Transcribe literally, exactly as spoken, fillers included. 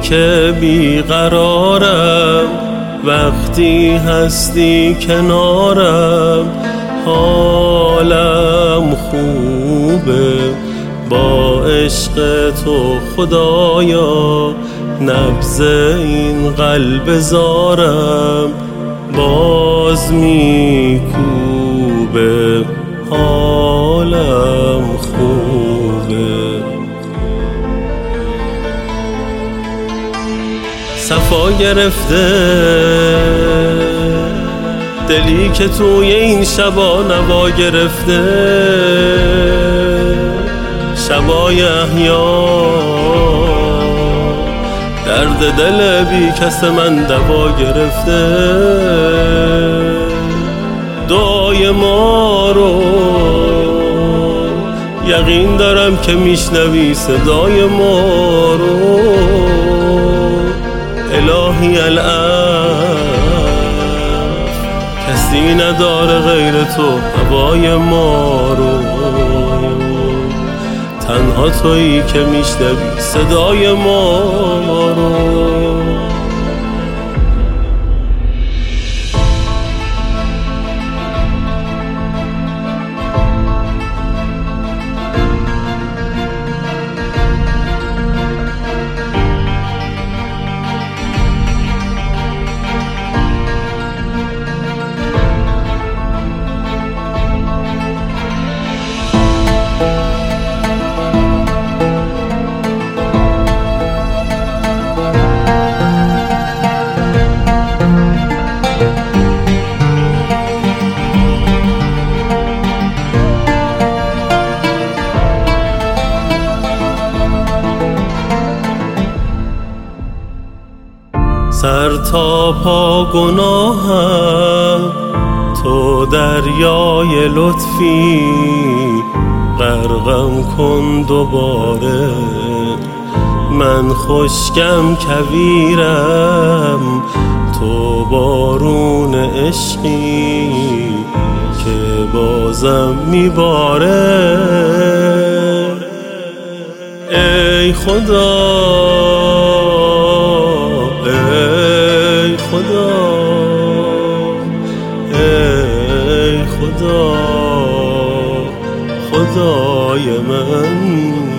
که بیقرارم، وقتی هستی کنارم حالم خوبه. با عشق تو خدایا نبض این قلب زارم باز میکوبه، حالم خوبه. صفا گرفته دلی که توی این شبا نوا گرفته، شبای احیا درد دل بی کس من دوا گرفته. دعای ما رو یقین دارم که میشنوی، صدای ما رو الهی العفو، کسی نداره غیر تو هوای ما رو. تنها تویی که میشنوی صدای ما رو. سر تا پا گناهم تو دریای لطفی، غرقم کن دوباره. من خشکم کویرم تو بارون عشقی که بازم میباره. ای خدا ای خدا ای خدا خدای من.